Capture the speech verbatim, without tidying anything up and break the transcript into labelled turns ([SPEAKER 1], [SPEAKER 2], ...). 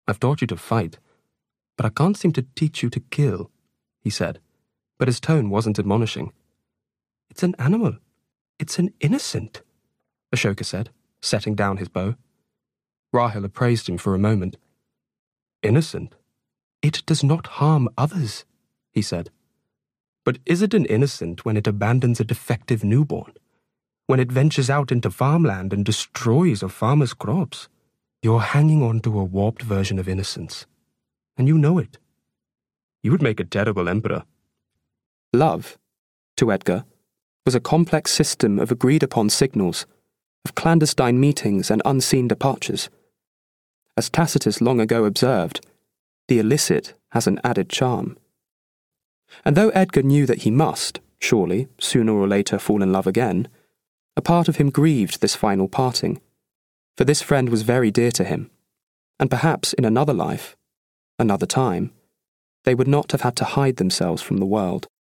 [SPEAKER 1] I've taught you to fight, but I can't seem to teach you to kill, he said, but his tone wasn't admonishing. It's an animal. It's an innocent, Ashoka said, setting down his bow. Rahil appraised him for a moment. Innocent? It does not harm others, he said. But is it an innocent when it abandons a defective newborn? When it ventures out into farmland and destroys a farmer's crops? You're hanging on to a warped version of innocence, and you know it. You would make a terrible emperor. Love, to Edgar, was a complex system of agreed-upon signals, of clandestine meetings and unseen departures. As Tacitus long ago observed, the illicit has an added charm. And though Edgar knew that he must, surely, sooner or later fall in love again, a part of him grieved this final parting, for this friend was very dear to him, and perhaps in another life, another time, they would not have had to hide themselves from the world.